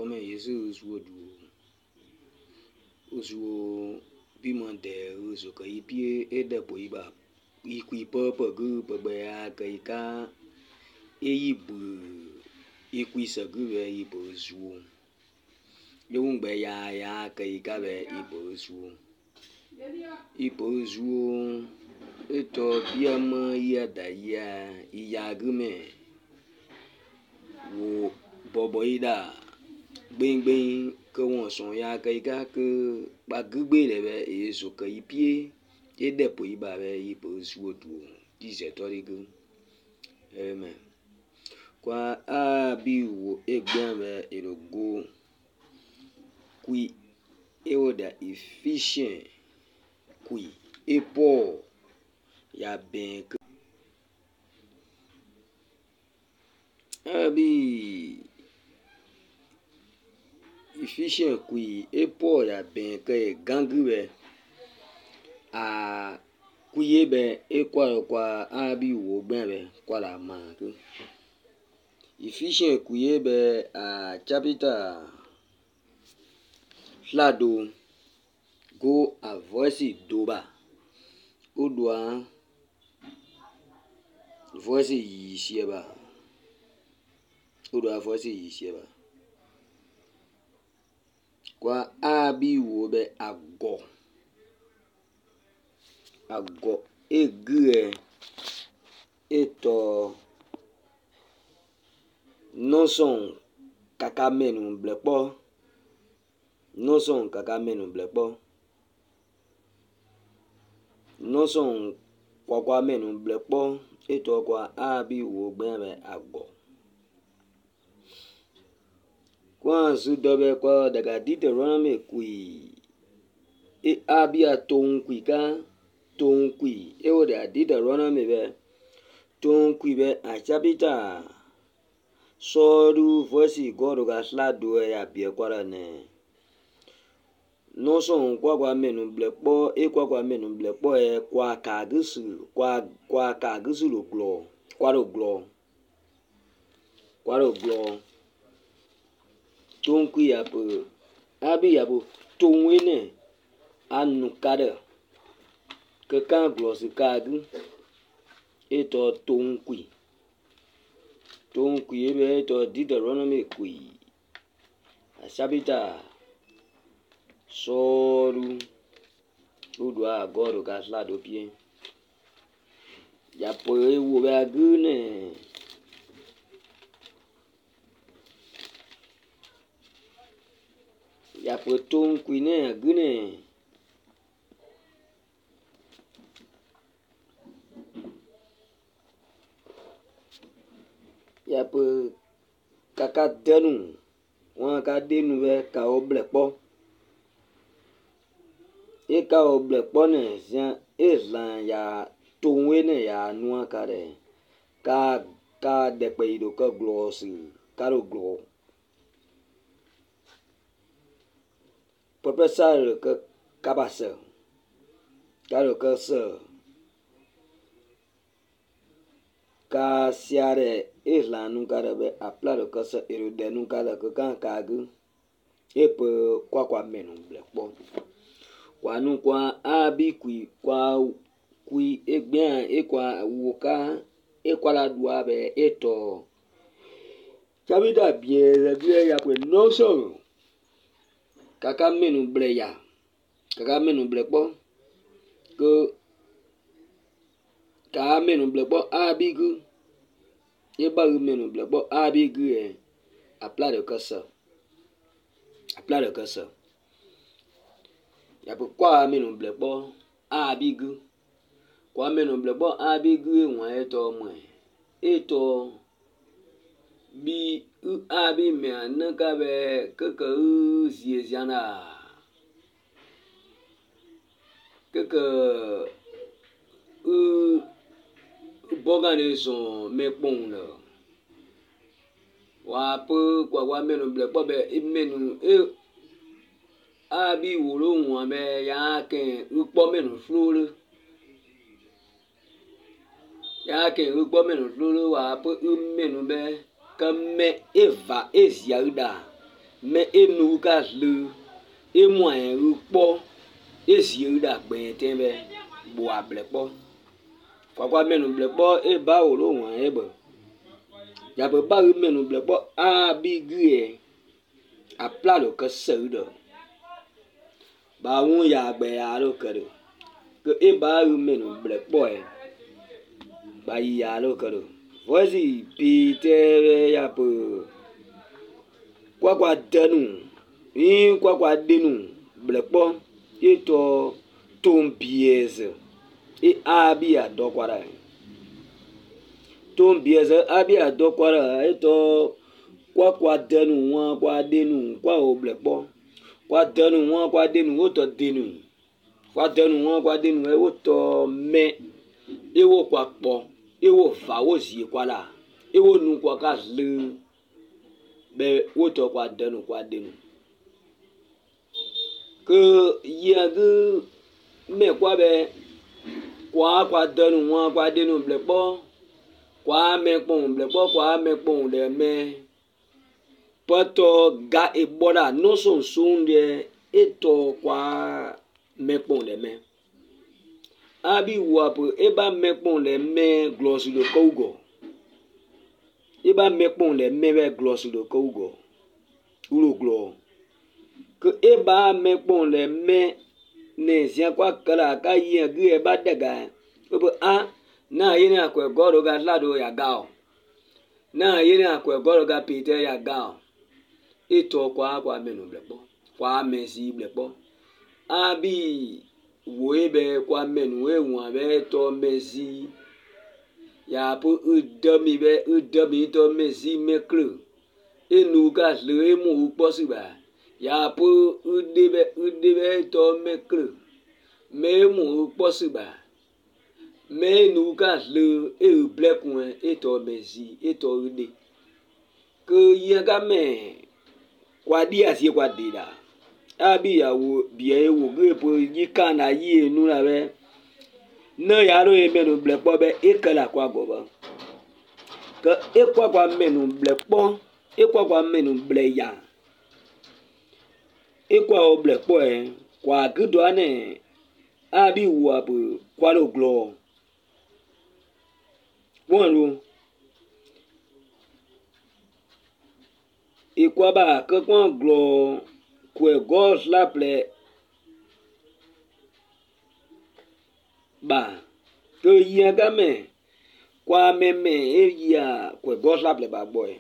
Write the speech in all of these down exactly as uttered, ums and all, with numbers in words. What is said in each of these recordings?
comme Jésus ou ou bimon de uso ka ipie e de boiba ikui papa gu papa ya ka ika e ibu ikui sa gu e ibu zuo yung be ya ya ka ika be ibu zuo ibu zuo eto biama ya da ya iya gu me wo bobo ida gbing gbing que won son ya ka ika que ba gbe le be eso ka ipie e de po iba be ibo zuo du dize to rigu amen kwa a bi wo egban be erogo qui e o da efficient qui e po ya ben a bi efficient qui e po ya ben ke gangu be a kuye be e kwa kwa a bi wo gban be kwa la ma ku efficient kuye be a chapita flado go a voice doba o doa voice yi sieba o doa voice yi sieba kwa a bi wo be ago ago egre eto non son kaka menu blepo non son kaka menu blepo non son kwa kwa menu blepo eto kwa a bi wo gban be ago kwa su dobe kwa daga Deuteronomy kui e a bi a ton kui ka ton kui e o da Deuteronomy be ton kui be a chapita soru voice goro ga slado ya bi kwara ne no son kwa kwa menu blepo e kwa kwa menu blepo e kwa ka gusu kwa kwa ka gusu lo glo kwa lo glo kwa lo glo ton kui ya po abi ya po ton we ne anu kada ke kan glo si ka gu e to ton kui ton kui e be to Deuteronomy kui a sabita soru udu a goro ga slado pie ya po e wo ba gu ne ya po ton kui ne gu ne ya po kaka denu won ka denu be ka o blepo e ka o blepo ne sian e lan ya tonwe ne ya nu aka re ka ka de pe ido ka glosi ka ro glo professor ka kabasa ka ro ka sa ka siare e lan nu ka re be apla ro ka sa e ro de nu ka la ka kan ka gu e pe kwa kwa menu blepo kwa nu kwa a bi kui kwa kui egban e kwa wo ka e kwa la dua be eto chabida bien le bien ya pe no so kaka menu ble ya kaka menu ble po ko ka menu ble po a bi gu e ba menu ble po a bi gu e apla de kasa apla de kasa ya po kwa menu ble po a bi gu kwa menu ble po a bi gu e won eto mo eto bi a bi me an ka be keke u zie ziana keke u bogane son me pon la wa po kwa kwa menu ble po be menu e a bi wo lo won be ya ken u po menu floro ya ken u po menu floro wa po u menu be kame eva eziauda me enu ka le e moyen u po e zi u da gbe tembe bo able po kwa kwa menu ble po e ba o lo wan e bo ya bo ba u menu ble po a bi gre a pla lo ka se u do ba won ya gbe ya lo ka do ke e ba u menu ble po e ba ya lo ka do voici Peter ya po kwa kwa denu ni kwa kwa denu ble po e to ton pièce e abi a do kwa ra ton pièce abi a do kwa ra e to kwa kwa denu wa kwa denu kwa o ble po kwa denu wa kwa denu o to denu kwa denu wa kwa denu e o to me e wo kwa po e wo fa wo zi kwa la e wo nu kwa ka le be wo to kwa denu kwa denu ke ya gu me kwa be kwa kwa denu wa kwa denu ble po kwa me pon ble po kwa me pon de me poto ga e boda no son son de e to kwa me pon de me abi wa po e ba me pon de me gloss le kogo e ba me pon de me be gloss le kogo ulo glo que e ba me pon le me ne sia kwa kala ka yi gu e ba daga e bo a na yi na ko goro ga lado ya gao na yi na ko goro ga Peter ya gao e to kwa kwa menu ble po kwa me si ble po abi wo e be kwa menu e won be to me si ya po u demi be u demi to me si me kru e nu ga le e mu po si ba ya po u de be u de be to me kru me mu po si ba me nu ga le e u ble kun e to me si e to u de ke ye ga me kwa di asi kwa di da abi ya wo bi e wo gbe po yi kan na yi enu na be na ya ro e menu ble po be e kala kwa go ba ke e kwa kwa menu ble po e kwa kwa menu ble ya e kwa o ble po e kwa gudo ane abi wo abu kwa lo glo won ro e kwa ba ke kwa glo kwe gos la ple ba ke yi ga me kwa me me e ya kwe gos la ple ba boy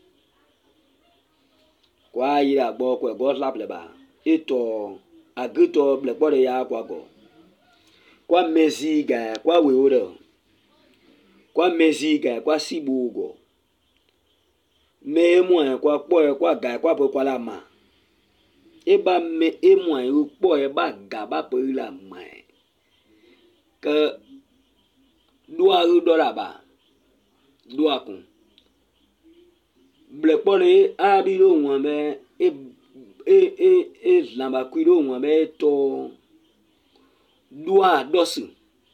kwa yi la bo kwe gos la ple ba e to agito ple po de ya kwa go kwa mezi ga kwa we oro kwa mezi ga kwa sibu go me mo kwa po kwa ga kwa po kwa la ma e ba me e mo e po e ba ga ba po la ma ke dua u do la ba dua kun ble po le a bi lo won be e e e e la ba ku lo won be to dua dosu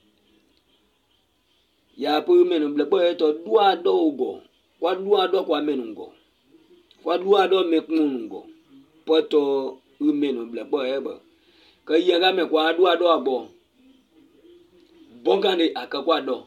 ya po menu ble po e to dua do go kwa dua do kwa menu go kwa dua do me kun go poto u menu ble po e ba ka ye ga me kwa dua do agbo bonga ni akakwa do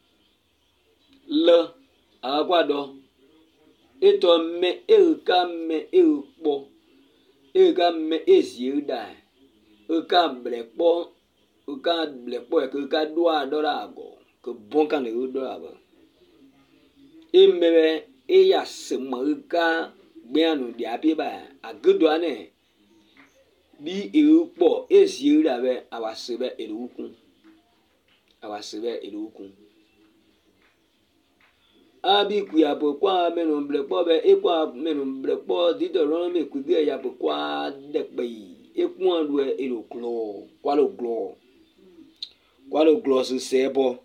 le akakwa do e to me e ka me e po e ka me e zi da e ka ble po e ka ble po e ka dua do la go ke bonga ni do la ba e me e ya se mo ka gbe anu di abi ba agudo ane bi e po e zi da be awase be e ukun awase be e ukun abi ku ya bo kwa menu ble po be e kwa menu ble po di do ron me ku ge ya bo kwa de pe e ku an lu e lo glo kwa lo glo kwa lo glo su se bo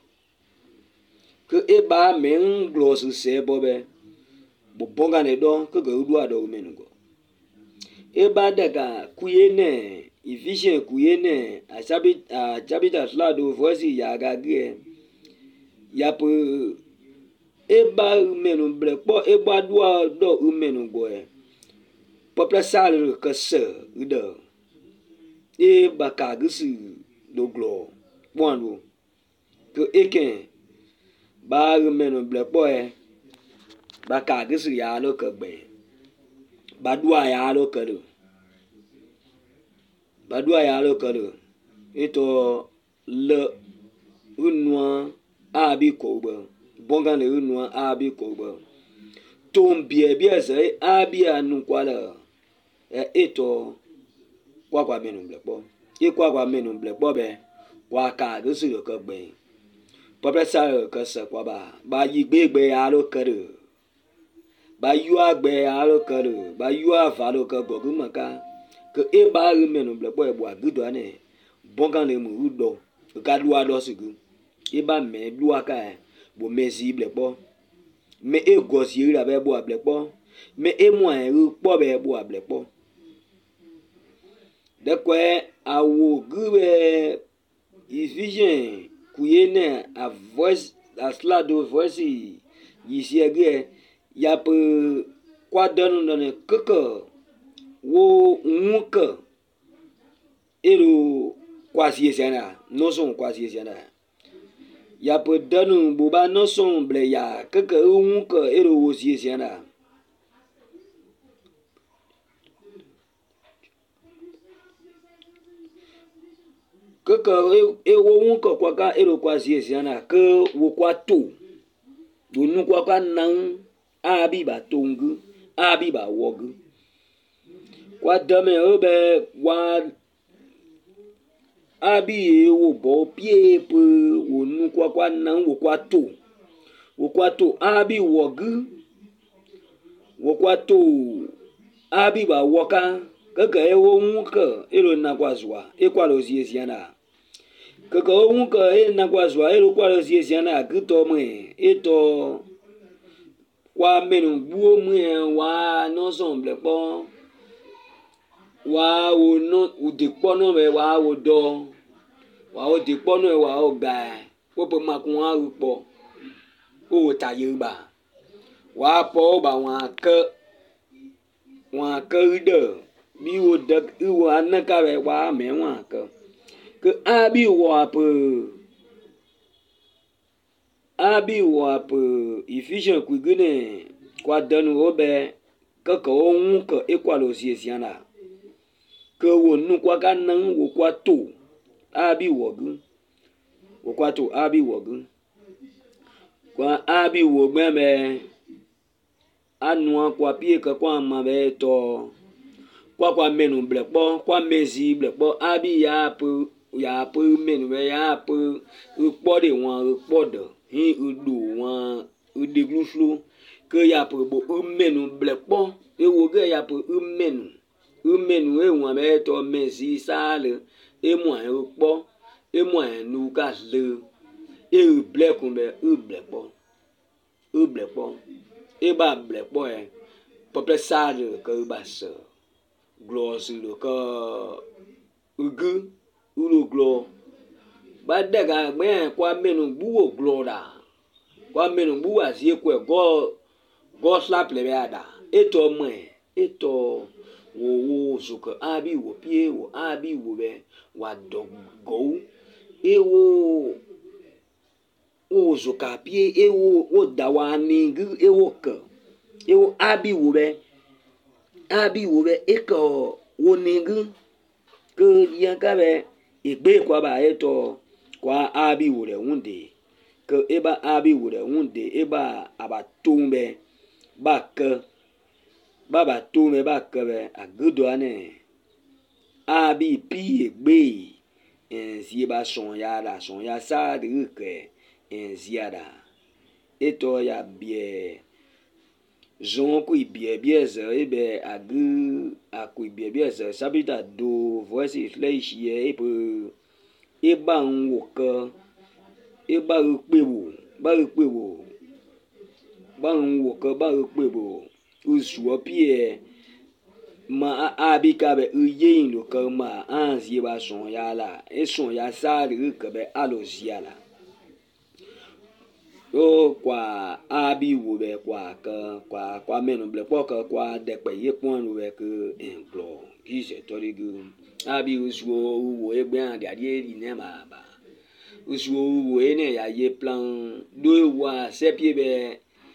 ke e ba men glo su se bo be bo bonga ne do ke ge du ado menu go e ba de ga ku ye ne efficient ku ye ne a sabi a jabita slado voici ya ga ge ya po e ba menu ble po e ba du ado menu go e popla sale que se de e bakagisi do glo bondo que eken ba meno ble boy bakagisi ya lo que be badua ya lo que do badua ya lo que do eto le unwa abi ko be bonga le unwa abi ko be tom bie bie ze abi anu kwala eto kwa kwa menu blekpo e kwa kwa menu blekpo be kwa ka go su ko gbe popre sa ko se kwa ba ba yi gbegbe ya lo kere ba yu agbe ya lo kere ba yu ava lo ko gogu maka ke e ba menu blekpo e bo agudo ane bonga le mu do ka lu ado sigu e ba me lu aka bo mezi blekpo me e gosi ra be bo blekpo me e mo e po be bo blekpo de quoi awo gube Ephesians kuyene a voice a slado voice yisi ege ya pe kwa donu donu keke wo nwuke ero kwa siesiana no son kwa siesiana ya pe donu boba no son ble ya keke nwuke ero wo siesiana que que e wo un ko kwa ka ero kwa siesiana que wo kwa to do nu kwa ka nan abi ba tongu abi ba wogu kwa dame obe wa abi e wo bo pie pe wo nu kwa kwa nan wo kwa to wo kwa to abi wogu wo kwa to abi ba woka keke e wo un ko ero na kwa zwa e kwa lo siesiana keke ohun ke e na kwa zwa e lo kwa lo siesiana agito me eto kwa menu buo me wa no somble po wa wo no ude po no me wa wo do wa o de po no wa o ga po po ma kun a po o ta yuba wa po ba wa ke wa ke de bi wo de wo anaka be wa me wa ke que abi wap abi wap Ephesians kwigene kwa danu obe kaka ohun ka ekwalo siesiana ke wo nu kwa kanan wo kwa to abi wogu wo kwa to abi wogu kwa abi wo gbeme anu kwa pie ka kwa ma be to kwa kwa menu blekpo kwa mezi blekpo abi ya pu ya pu menu be ya pu ukpo de won ukpo do hin udu won ude gluflu ke ya pu bo menu blekpo e wo ge ya pu menu menu e won be to mezi sale e mo an ukpo e mo an nu ka le e blekun be u blekpo u blekpo e ba blekpo e popre sale ke ba so glo si lo ka ugu ulo glo ba daga me kwa menu buwo glo da kwa menu buwa si ekwe go go slap le ada eto me eto wo wo suka abi wo pie wo abi wo be wa dog go e wo o suka pie e wo o da wa ni gu e wo ka e wo abi wo be abi wo be eko wonigu ke yanka be igbe kwa ba eto kwa abi wo le wunde ke eba abi wo le wunde eba abatumbe ba ke baba tume ba ke be agudo ane abi pi egbe enzi ba son ya da son ya sa de ke enzi ada eto ya bie zon ku ibie bieze ebe agu aku ibie bieze sabita do voice flesh ye epe eba nwoke eba ukpewo ba ukpewo ba nwoke ba ukpewo usuo pie ma abika be uyin lo ka ma anzi ba son ya la e son ya sa de ke be alozia la o kwa abi wo be kwa ka kwa kwa menu ble kwa ka kwa de pe ye pon wo be ke emplo ki se tori gu abi usuo wo e gbe an dia die ri ne ma ba usuo wo e ne ya ye plan do wa se pie be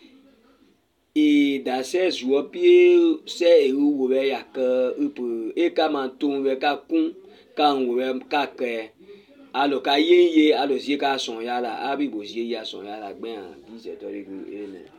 e da se zuo pie se e wo be ya ka upu e ka man tun we ka kun kan wo ka ke alo ka ye ye alo si ka son ya la abi bo si ya son ya la gbe an ki se tori gu ene